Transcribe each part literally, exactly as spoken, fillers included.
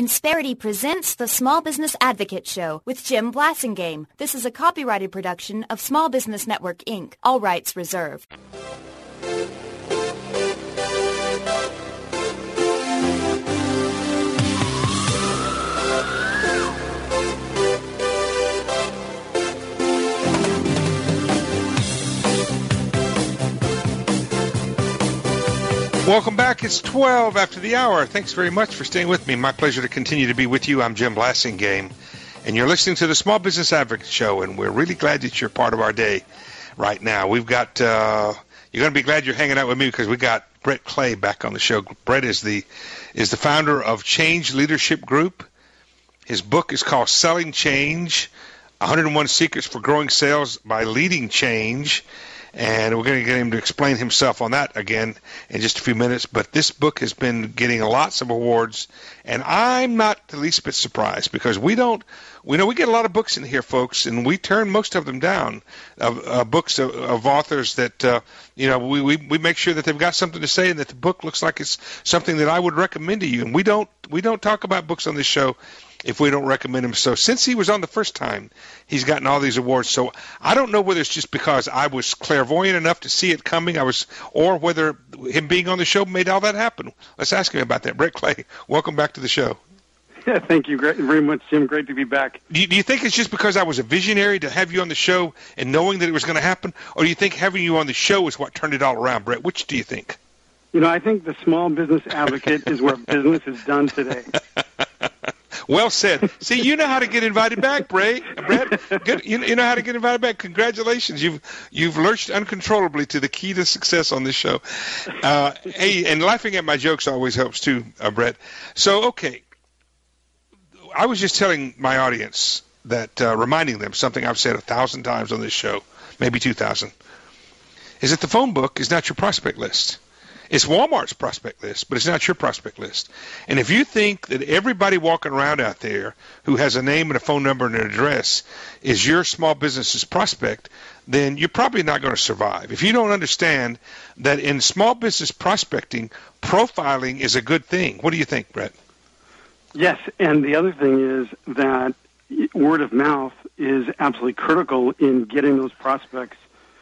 Insperity presents the Small Business Advocate Show with Jim Blasingame. This is a copyrighted production of Small Business Network, Incorporated. All rights reserved. Welcome back. It's twelve after the hour. Thanks very much for staying with me. My pleasure to continue to be with you. I'm Jim Blasingame, and you're listening to the Small Business Advocate Show, and we're really glad that you're part of our day right now. We've got, uh, you're going to be glad you're hanging out with me because we got Brett Clay back on the show. Brett is the, is the founder of Change Leadership Group. His book is called Selling Change, one hundred one Secrets for Growing Sales by Leading Change. And we're going to get him to explain himself on that again in just a few minutes. But this book has been getting lots of awards, and I'm not the least bit surprised because we don't, we know we get a lot of books in here, folks, and we turn most of them down, of uh, books of, of authors that, uh, you know, we, we, we make sure that they've got something to say and that the book looks like it's something that I would recommend to you. And we don't, we don't talk about books on this show if we don't recommend him. So since he was on the first time, he's gotten all these awards. So I don't know whether it's just because I was clairvoyant enough to see it coming, I was, or whether him being on the show made all that happen. Let's ask him about that. Brett Clay, welcome back to the show. Yeah, thank you great, very much, Jim. Great to be back. Do you, do you think it's just because I was a visionary to have you on the show and knowing that it was going to happen, or do you think having you on the show is what turned it all around, Brett? Which do you think? You know, I think the Small Business Advocate is where business is done today. Well said. See, you know how to get invited back, Bray. Brett. Good. You, you know how to get invited back. Congratulations. You've you've lurched uncontrollably to the key to success on this show. Uh, hey, and laughing at my jokes always helps too, uh, Brett. So, okay. I was just telling my audience that, uh, reminding them something I've said a thousand times on this show, maybe two thousand, is that the phone book is not your prospect list. It's Walmart's prospect list, but it's not your prospect list. And if you think that everybody walking around out there who has a name and a phone number and an address is your small business's prospect, then you're probably not going to survive. If you don't understand that in small business prospecting, profiling is a good thing. What do you think, Brett? Yes, and the other thing is that word of mouth is absolutely critical in getting those prospects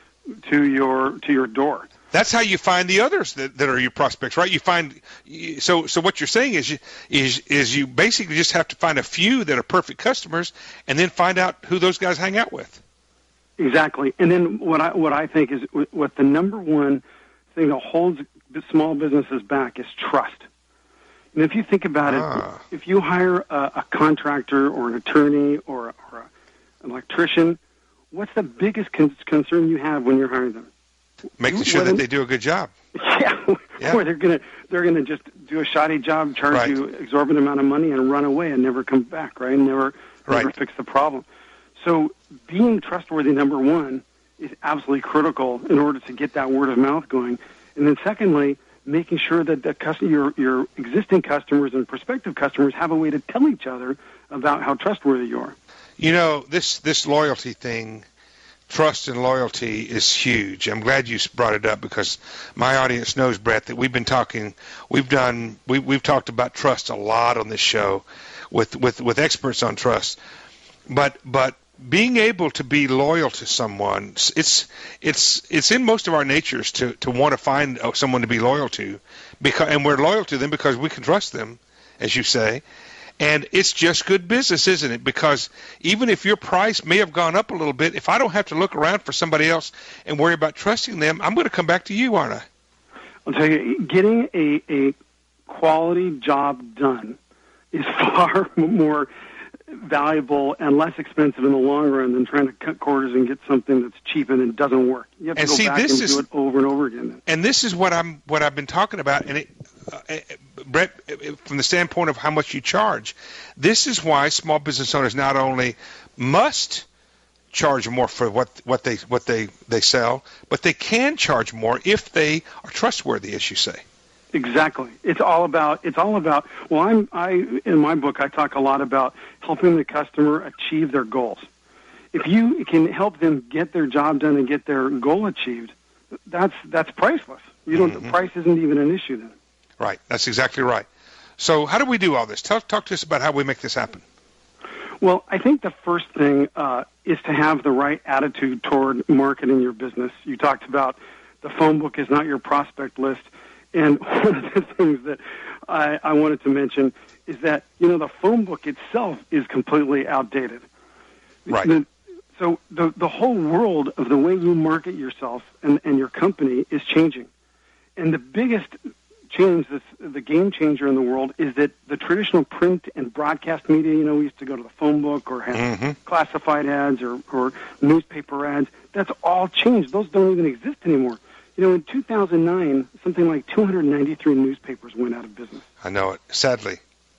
to your to your door. That's how you find the others that, that are your prospects, right? You find so so what you're saying is you, is is you basically just have to find a few that are perfect customers, and then find out who those guys hang out with. Exactly, and then what I what I think is what the number one thing that holds small businesses back is trust. And if you think about ah. it, if you hire a, a contractor or an attorney or, or a, an electrician, what's the biggest con- concern you have when you're hiring them? Making sure that they do a good job. Yeah, yeah. or they're gonna they're gonna just do a shoddy job, charge right. you exorbitant amount of money, and run away and never come back, right? And never right. never fix the problem. So being trustworthy, number one, is absolutely critical in order to get that word of mouth going. And then secondly, making sure that the customer, your your existing customers and prospective customers have a way to tell each other about how trustworthy you are. You know, this this loyalty thing. Trust and loyalty is huge. I'm glad you brought it up because my audience knows, Brett, that we've been talking, we've done, we, we've talked about trust a lot on this show with, with, with experts on trust. But but being able to be loyal to someone, it's it's it's in most of our natures to, to want to find someone to be loyal to, because and we're loyal to them because we can trust them, as you say. And it's just good business, isn't it? Because even if your price may have gone up a little bit, if I don't have to look around for somebody else and worry about trusting them, I'm going to come back to you, aren't I? I'll tell you, getting a, a quality job done is far more valuable and less expensive in the long run than trying to cut corners and get something that's cheap and it doesn't work. You have to and go see, back this and is, do it over and over again. And this is what I'm what I've been talking about. And it, uh, Brett, from the standpoint of how much you charge, this is why small business owners not only must charge more for what what they what they, they sell, but they can charge more if they are trustworthy, as you say. Exactly. It's all about, it's all about, well, I'm, I, in my book, I talk a lot about helping the customer achieve their goals. If you can help them get their job done and get their goal achieved, that's, that's priceless. You don't, mm-hmm. the price isn't even an issue then. Right. That's exactly right. So how do we do all this? Talk, talk to us about how we make this happen. Well, I think the first thing uh, is to have the right attitude toward marketing your business. You talked about the phone book is not your prospect list. And one of the things that I, I wanted to mention is that, you know, the phone book itself is completely outdated. Right. The, so the, the whole world of the way you market yourself and, and your company is changing. And the biggest change, that's the game changer in the world, is that the traditional print and broadcast media, you know, we used to go to the phone book or have mm-hmm. classified ads or, or newspaper ads. That's all changed. Those don't even exist anymore. You know, in two thousand nine, something like two hundred ninety-three newspapers went out of business. I know it, sadly.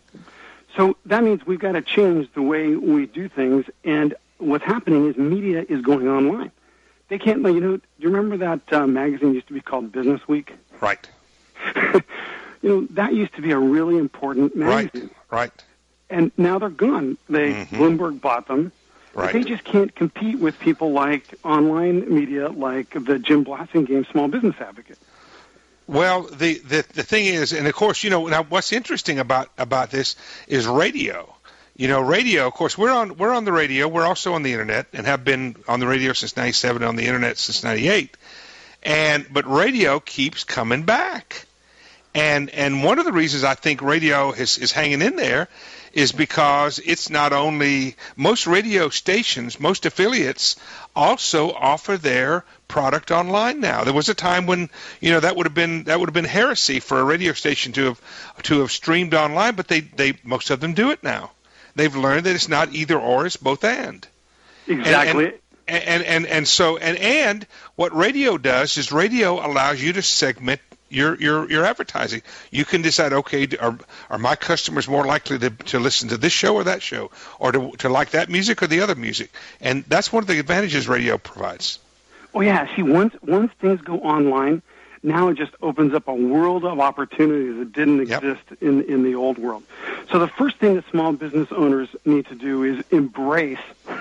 So that means we've got to change the way we do things, and what's happening is media is going online. They can't, you know, do you remember that uh, magazine used to be called Business Week? Right. You know, that used to be a really important magazine. Right, right. And now they're gone. They mm-hmm. Bloomberg bought them. Right. But they just can't compete with people like online media, like the Jim Blasingame Small Business Advocate. Well, the, the, the thing is, and of course, you know, now what's interesting about, about this is radio. You know, radio, of course, we're on we're on the radio. We're also on the Internet and have been on the radio since ninety-seven, on the Internet since ninety-eight. And but radio keeps coming back. And and one of the reasons I think radio is, is hanging in there is because it's not only most radio stations, most affiliates also offer their product online now. There was a time when, you know, that would have been that would have been heresy for a radio station to have to have streamed online, but they, they most of them do it now. They've learned that it's not either or, it's both and. Exactly. And, and, and, and, and so and and what radio does is radio allows you to segment your your your advertising. You can decide, okay, are are my customers more likely to, to listen to this show or that show, or to to like that music or the other music? And that's one of the advantages radio provides. Oh yeah, see, once once things go online, now it just opens up a world of opportunities that didn't exist yep. in in the old world. So the first thing that small business owners need to do is embrace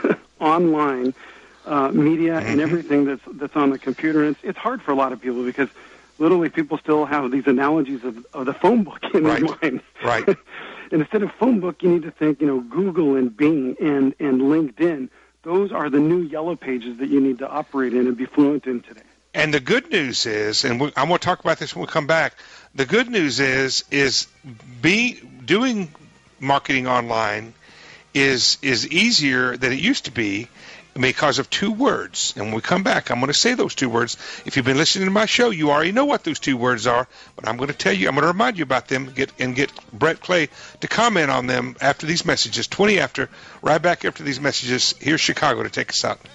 online uh, media mm-hmm. and everything that's that's on the computer. And it's it's hard for a lot of people because literally people still have these analogies of, of the phone book in right. their mind. Right. And instead of phone book, you need to think, you know, Google and Bing and, and LinkedIn. Those are the new yellow pages that you need to operate in and be fluent in today. And the good news is, and we, I'm going to talk about this when we come back, the good news is is be doing marketing online is is easier than it used to be because of two words. And when we come back, I'm going to say those two words. If you've been listening to my show, you already know what those two words are, but I'm going to tell you, I'm going to remind you about them get and get Brett Clay to comment on them after these messages, twenty after, right back after these messages. Here's Chicago to take us out.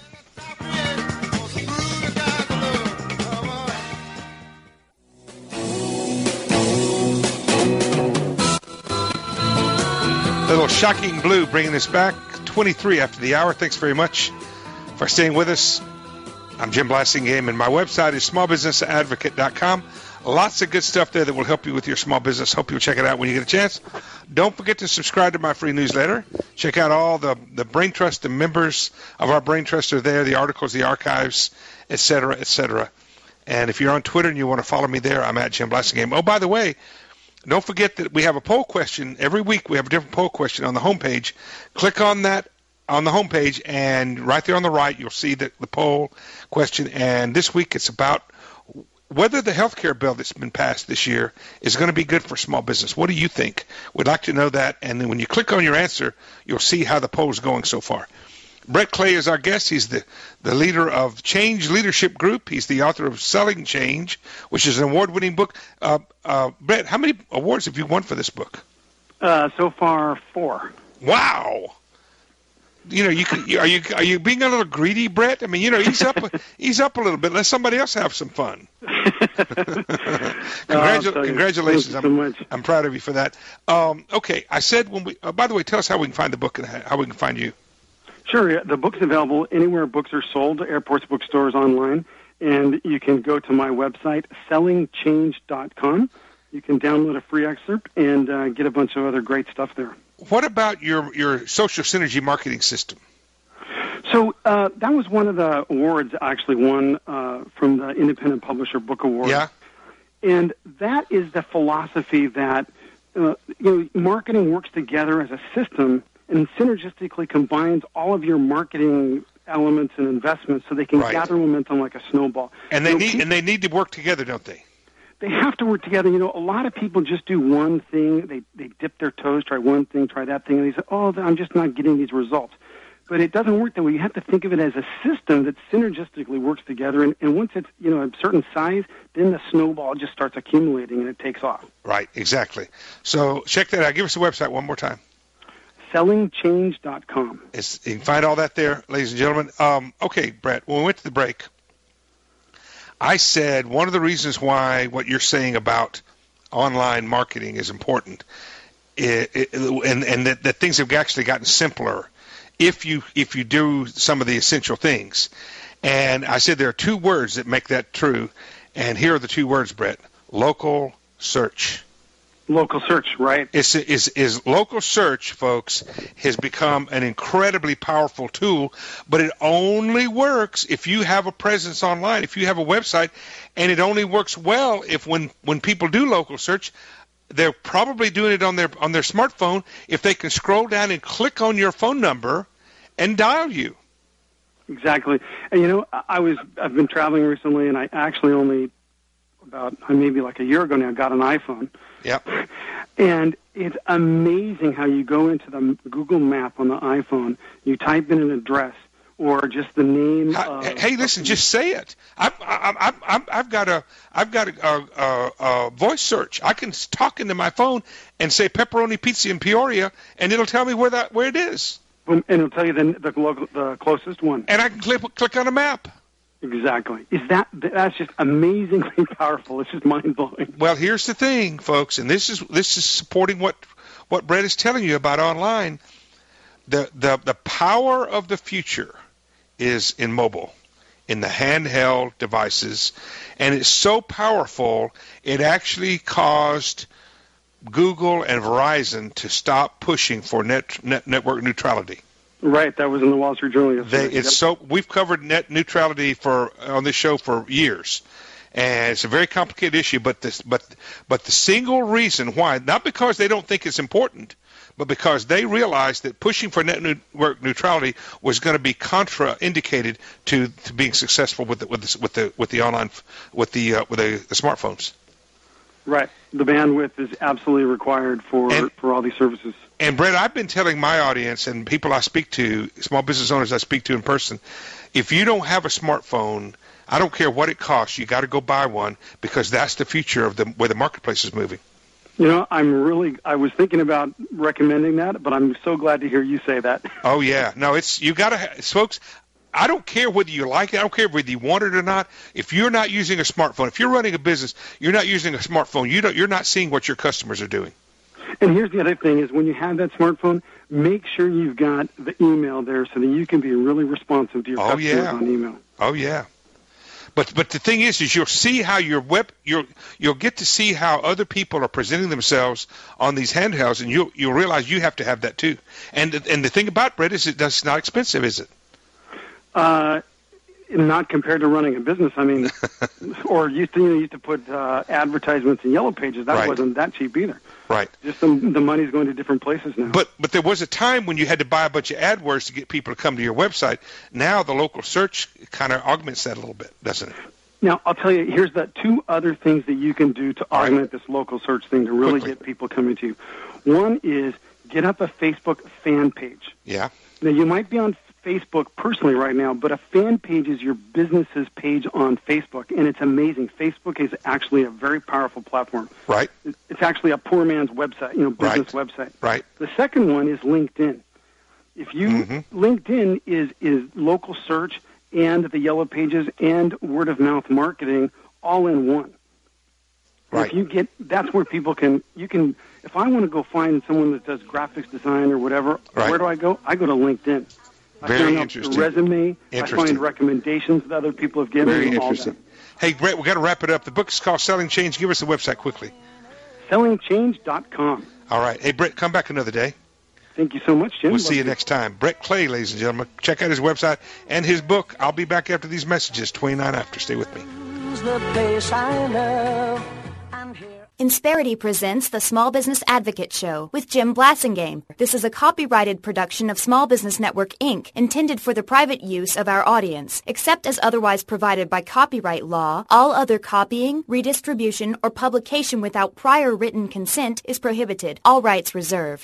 Little Shocking Blue bringing us back, twenty-three after the hour. Thanks very much for staying with us. I'm Jim Blasingame, and my website is small business advocate dot com. Lots of good stuff there that will help you with your small business. Hope you'll check it out when you get a chance. Don't forget to subscribe to my free newsletter. Check out all the, the Brain Trust, the members of our Brain Trust are there, the articles, the archives, et cetera, et cetera. And if you're on Twitter and you want to follow me there, I'm at Jim Blasingame. Oh, by the way, don't forget that we have a poll question. Every week we have a different poll question on the homepage. Click on that on the homepage, and right there on the right you'll see the, the poll question. And this week it's about whether the health care bill that's been passed this year is going to be good for small business. What do you think? We'd like to know that. And then when you click on your answer, you'll see how the poll is going so far. Brett Clay is our guest. He's the, the leader of Change Leadership Group. He's the author of Selling Change, which is an award-winning book. Uh, uh, Brett, how many awards have you won for this book? Uh, so far, four. Wow. You know, you can, are you are you being a little greedy, Brett? I mean, you know, ease up, ease up a little bit. Let somebody else have some fun. Congratu- oh, congratulations! Thank you so I'm, much. I'm proud of you for that. Um, okay, I said when we. Uh, by the way, tell us how we can find the book and how we can find you. Sure. The book's available anywhere books are sold, airports, bookstores, online, and you can go to my website, selling change dot com. You can download a free excerpt and uh, get a bunch of other great stuff there. What about your, your social synergy marketing system? So uh, that was one of the awards I actually won uh, from the Independent Publisher Book Award. Yeah. And that is the philosophy that uh, you know, marketing works together as a system and synergistically combines all of your marketing elements and investments so they can Right. gather momentum like a snowball. And they You know, need pe- and they need to work together, don't they? They have to work together. You know, a lot of people just do one thing. They they dip their toes, try one thing, try that thing, and they say, "Oh, I'm just not getting these results." But it doesn't work that way. You have to think of it as a system that synergistically works together. And, and once it's, you know, a certain size, then the snowball just starts accumulating and it takes off. Right, exactly. So check that out. Give us the website one more time. selling change dot com. It's, you can find all that there, ladies and gentlemen. Um, okay, Brett, when we went to the break, I said one of the reasons why what you're saying about online marketing is important, it, it, and, and that, that things have actually gotten simpler if you if you do some of the essential things. And I said there are two words that make that true, and here are the two words, Brett: local search. Local search, right? Is, is, is local search, folks, has become an incredibly powerful tool, but it only works if you have a presence online, if you have a website, and it only works well if when, when people do local search, they're probably doing it on their on their smartphone if they can scroll down and click on your phone number and dial you. Exactly. And, you know, I was, I've been traveling recently, and I actually only about maybe like a year ago now got an iPhone. Yep. And it's amazing how you go into the Google map on the iPhone, you type in an address or just the name. Of, hey, listen, just say it. I've, I've, I've, I've got a, I've got a, a, a voice search. I can talk into my phone and say pepperoni pizza in Peoria, and it'll tell me where that where it is. And it'll tell you the the, local, the closest one. And I can click click on a map. Exactly. Is that that's just amazingly powerful. It's just mind blowing. Well, here's the thing, folks, and this is this is supporting what what Brett is telling you about online. The the the power of the future is in mobile, in the handheld devices, and it's so powerful it actually caused Google and Verizon to stop pushing for net, net network neutrality. Right, that was in the Wall Street Journal yesterday. They, it's yep. so we've covered net neutrality for on this show for years, and it's a very complicated issue. But this, but but the single reason why, not because they don't think it's important, but because they realized that pushing for network neutrality was going to be contraindicated to, to being successful with the, with the, with the with the online with the uh, with the, the smartphones. Right, the bandwidth is absolutely required for And, for all these services. And Brett, I've been telling my audience and people I speak to, small business owners I speak to in person, if you don't have a smartphone, I don't care what it costs, you got to go buy one because that's the future of the where the marketplace is moving. You know, I'm really, I was thinking about recommending that, but I'm so glad to hear you say that. Oh, yeah. No, it's, you got to, folks, I don't care whether you like it, I don't care whether you want it or not. If you're not using a smartphone, if you're running a business, you're not using a smartphone, you don't, you're not seeing what your customers are doing. And here's the other thing is when you have that smartphone, make sure you've got the email there so that you can be really responsive to your Oh, customers yeah. on email. Oh, yeah. But but the thing is, is you'll see how your web you'll you'll get to see how other people are presenting themselves on these handhelds, and you'll you'll realize you have to have that too. And and the thing about Brett is, it does not expensive, is it? Uh, not compared to running a business. I mean, or used to you know, used to put uh, advertisements in Yellow Pages. That Right. wasn't that cheap either. Right. Just the, the money's going to different places now. But but there was a time when you had to buy a bunch of AdWords to get people to come to your website. Now the local search kind of augments that a little bit, doesn't it? Now, I'll tell you, here's the two other things that you can do to All right. augment this local search thing to really Quickly. get people coming to you. One is get up a Facebook fan page. Yeah. Now, you might be on Facebook personally right now, but a fan page is your business's page on Facebook, and it's amazing. Facebook is actually a very powerful platform. Right. It's actually a poor man's website, you know, business Right. website. Right. The second one is LinkedIn. If you Mhm. LinkedIn is is local search and the Yellow Pages and word of mouth marketing all in one. Right. If you get that's where people can you can if I want to go find someone that does graphics design or whatever, Right. where do I go? I go to LinkedIn. I Very find out interesting. the resume. I Interesting. find recommendations that other people have given Very me. All interesting. Hey, Brett, we got to wrap it up. The book is called Selling Change. Give us the website quickly. that. selling change dot com. All right. Hey, Brett, come back another day. Thank you so much, Jim. We'll see you Love next time. Brett Clay, ladies and gentlemen. Check out his website and his book. I'll be back after these messages, twenty-nine after. Stay with me. The place I love. I'm here. Insperity presents the Small Business Advocate Show with Jim Blasingame. This is a copyrighted production of Small Business Network, Incorporated, intended for the private use of our audience. Except as otherwise provided by copyright law, all other copying, redistribution, or publication without prior written consent is prohibited. All rights reserved.